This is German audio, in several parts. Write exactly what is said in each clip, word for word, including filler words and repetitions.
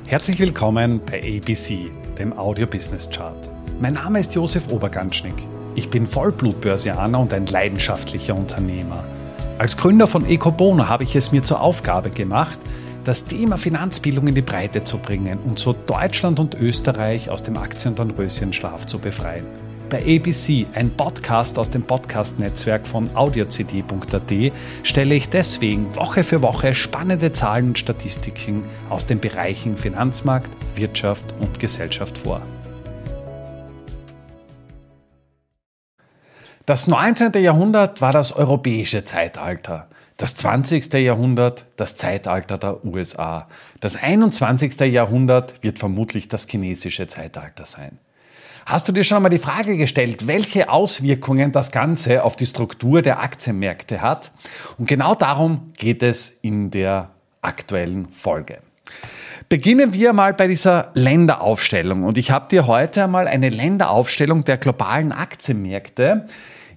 Herzlich willkommen bei A B C, dem Audio Business Chart. Mein Name ist Josef Oberganschnick. Ich bin Vollblut-Börsianer und ein leidenschaftlicher Unternehmer. Als Gründer von Ecobono habe ich es mir zur Aufgabe gemacht, das Thema Finanzbildung in die Breite zu bringen und so Deutschland und Österreich aus dem Aktien- und Röschenschlaf zu befreien. Bei A B C, ein Podcast aus dem Podcast-Netzwerk von audio c d punkt a t, stelle ich deswegen Woche für Woche spannende Zahlen und Statistiken aus den Bereichen Finanzmarkt, Wirtschaft und Gesellschaft vor. Das neunzehnte. Jahrhundert war das europäische Zeitalter. Das zwanzigste. Jahrhundert das Zeitalter der U S A. Das einundzwanzigste. Jahrhundert wird vermutlich das chinesische Zeitalter sein. Hast du dir schon einmal die Frage gestellt, welche Auswirkungen das Ganze auf die Struktur der Aktienmärkte hat? Und genau darum geht es in der aktuellen Folge. Beginnen wir mal bei dieser Länderaufstellung. Und ich habe dir heute einmal eine Länderaufstellung der globalen Aktienmärkte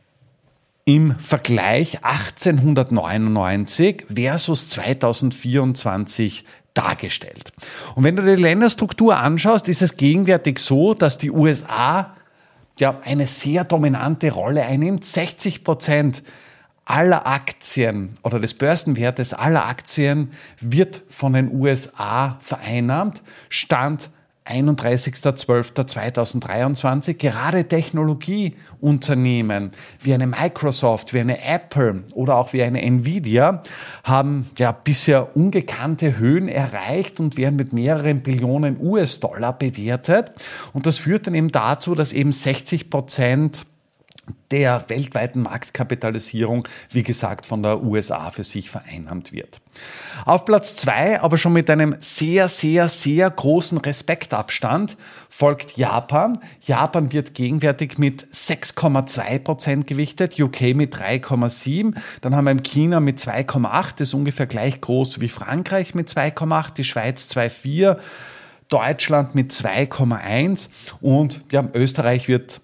im Vergleich achtzehnhundertneunundneunzig versus zweitausendvierundzwanzig dargestellt. Und wenn du dir die Länderstruktur anschaust, ist es gegenwärtig so, dass die U S A ja eine sehr dominante Rolle einnimmt. sechzig Prozent aller Aktien oder des Börsenwertes aller Aktien wird von den U S A vereinnahmt. Stand einunddreißigster zwölfter zweitausenddreiundzwanzig. Gerade Technologieunternehmen wie eine Microsoft, wie eine Apple oder auch wie eine Nvidia haben ja bisher ungekannte Höhen erreicht und werden mit mehreren Billionen U S-Dollar bewertet. Und das führt dann eben dazu, dass eben sechzig Prozent der weltweiten Marktkapitalisierung, wie gesagt, von der U S A für sich vereinnahmt wird. Auf Platz zwei, aber schon mit einem sehr, sehr, sehr großen Respektabstand, folgt Japan. Japan wird gegenwärtig mit sechs Komma zwei Prozent gewichtet, U K mit drei Komma sieben. Dann haben wir in China mit zwei Komma acht, das ist ungefähr gleich groß wie Frankreich mit zwei Komma acht, die Schweiz zwei Komma vier, Deutschland mit zwei Komma eins und ja, Österreich wird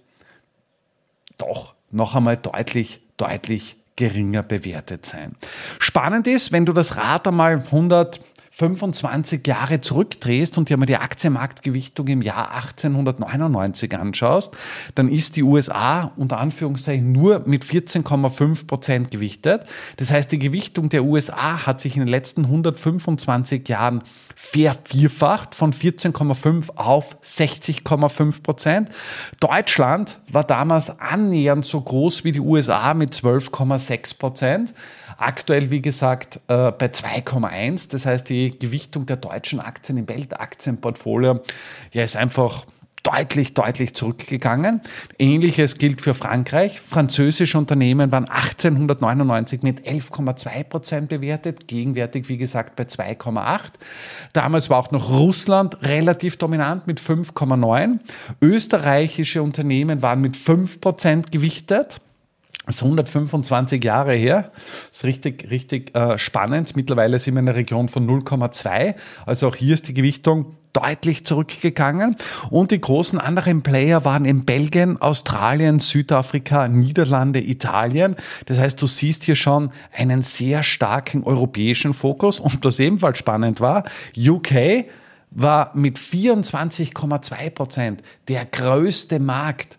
doch noch einmal deutlich, deutlich geringer bewertet sein. Spannend ist, wenn du das Rad einmal hundertfünfundzwanzig Jahre zurückdrehst und dir mal die Aktienmarktgewichtung im Jahr achtzehnhundertneunundneunzig anschaust, dann ist die U S A unter Anführungszeichen nur mit vierzehn Komma fünf Prozent gewichtet. Das heißt, die Gewichtung der U S A hat sich in den letzten hundertfünfundzwanzig Jahren vervierfacht, von vierzehn Komma fünf auf sechzig Komma fünf Prozent. Deutschland war damals annähernd so groß wie die U S A mit zwölf Komma sechs Prozent. Aktuell, wie gesagt, äh, bei zwei Komma eins. Das heißt, die Gewichtung der deutschen Aktien im Weltaktienportfolio ja, ist einfach deutlich, deutlich zurückgegangen. Ähnliches gilt für Frankreich. Französische Unternehmen waren achtzehnhundertneunundneunzig mit elf Komma zwei Prozent bewertet, gegenwärtig, wie gesagt, bei zwei Komma acht. Damals war auch noch Russland relativ dominant mit fünf Komma neun. Österreichische Unternehmen waren mit fünf Prozent gewichtet. Das ist hundertfünfundzwanzig Jahre her. Das ist richtig, richtig äh, spannend. Mittlerweile sind wir in der Region von null Komma zwei. Also auch hier ist die Gewichtung deutlich zurückgegangen. Und die großen anderen Player waren in Belgien, Australien, Südafrika, Niederlande, Italien. Das heißt, du siehst hier schon einen sehr starken europäischen Fokus. Und was ebenfalls spannend war, U K war mit vierundzwanzig Komma zwei Prozent der größte Markt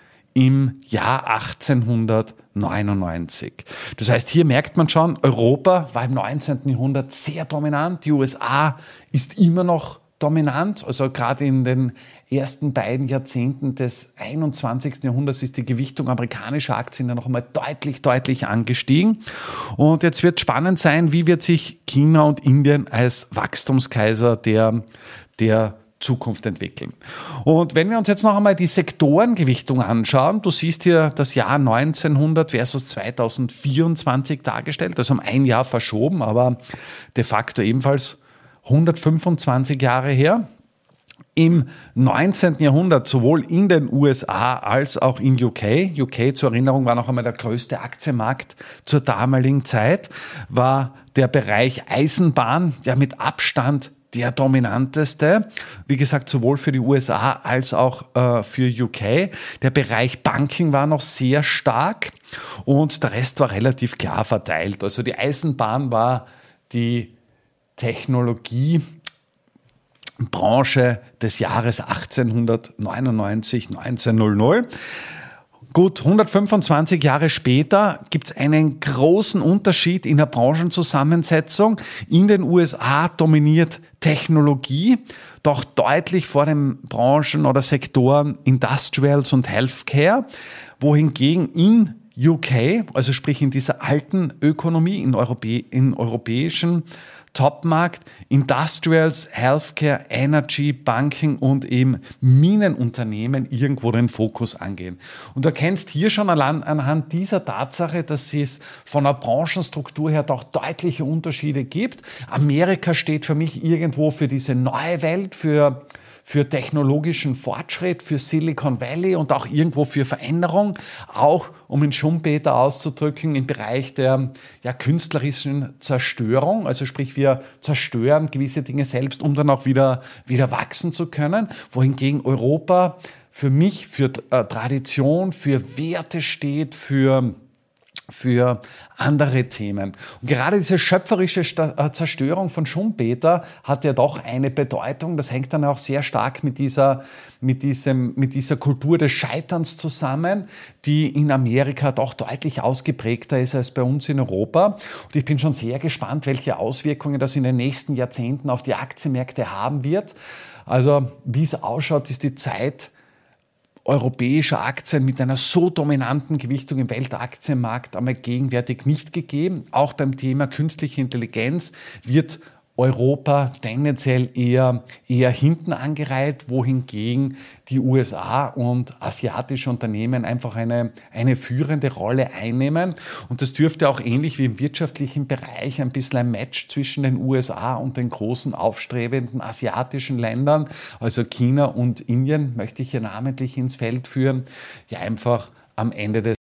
im Jahr achtzehnhundertneunundneunzig. Das heißt, hier merkt man schon, Europa war im neunzehnten. Jahrhundert sehr dominant. Die U S A ist immer noch dominant. Also gerade in den ersten beiden Jahrzehnten des einundzwanzigsten. Jahrhunderts ist die Gewichtung amerikanischer Aktien ja noch einmal deutlich, deutlich angestiegen. Und jetzt wird spannend sein, wie wird sich China und Indien als Wachstumskaiser der, der Zukunft entwickeln. Und wenn wir uns jetzt noch einmal die Sektorengewichtung anschauen, du siehst hier das Jahr neunzehnhundert versus zweitausendvierundzwanzig dargestellt, also um ein Jahr verschoben, aber de facto ebenfalls hundertfünfundzwanzig Jahre her. Im neunzehnten. Jahrhundert sowohl in den U S A als auch in U K, U K zur Erinnerung war noch einmal der größte Aktienmarkt zur damaligen Zeit, war der Bereich Eisenbahn ja mit Abstand der dominanteste, wie gesagt, sowohl für die U S A als auch äh, für U K. Der Bereich Banking war noch sehr stark und der Rest war relativ klar verteilt. Also die Eisenbahn war die Technologie, Branche des Jahres achtzehnhundertneunundneunzig, neunzehnhundert. Gut, hundertfünfundzwanzig Jahre später gibt es einen großen Unterschied in der Branchenzusammensetzung. In den U S A dominiert Technologie, doch deutlich vor den Branchen oder Sektoren Industrials und Healthcare, wohingegen in U K, also sprich in dieser alten Ökonomie, in, Europä- in europäischen Topmarkt, Industrials, Healthcare, Energy, Banking und eben Minenunternehmen irgendwo den Fokus angehen. Und du erkennst hier schon anhand dieser Tatsache, dass es von der Branchenstruktur her doch deutliche Unterschiede gibt. Amerika steht für mich irgendwo für diese neue Welt, für für technologischen Fortschritt, für Silicon Valley und auch irgendwo für Veränderung, auch um in Schumpeter auszudrücken, im Bereich der ja, künstlerischen Zerstörung, also sprich wir zerstören gewisse Dinge selbst, um dann auch wieder, wieder wachsen zu können, wohingegen Europa für mich für äh, Tradition, für Werte steht, für für andere Themen. Und gerade diese schöpferische Zerstörung von Schumpeter hat ja doch eine Bedeutung. Das hängt dann auch sehr stark mit dieser, mit diesem, mit dieser Kultur des Scheiterns zusammen, die in Amerika doch deutlich ausgeprägter ist als bei uns in Europa. Und ich bin schon sehr gespannt, welche Auswirkungen das in den nächsten Jahrzehnten auf die Aktienmärkte haben wird. Also wie es ausschaut, ist die Zeit europäischer Aktien mit einer so dominanten Gewichtung im Weltaktienmarkt einmal gegenwärtig nicht gegeben. Auch beim Thema künstliche Intelligenz wird Europa tendenziell eher, eher hinten angereiht, wohingegen die U S A und asiatische Unternehmen einfach eine, eine führende Rolle einnehmen. Und das dürfte auch ähnlich wie im wirtschaftlichen Bereich ein bisschen ein Match zwischen den U S A und den großen aufstrebenden asiatischen Ländern, also China und Indien, möchte ich hier namentlich ins Feld führen, ja einfach am Ende des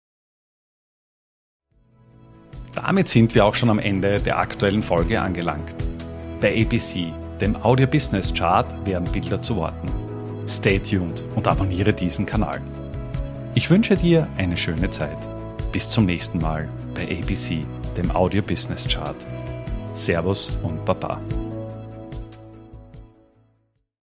Damit sind wir auch schon am Ende der aktuellen Folge angelangt. Bei A B C, dem Audio Business Chart, werden Bilder zu Worten. Stay tuned und abonniere diesen Kanal. Ich wünsche dir eine schöne Zeit. Bis zum nächsten Mal bei A B C, dem Audio Business Chart. Servus und Baba.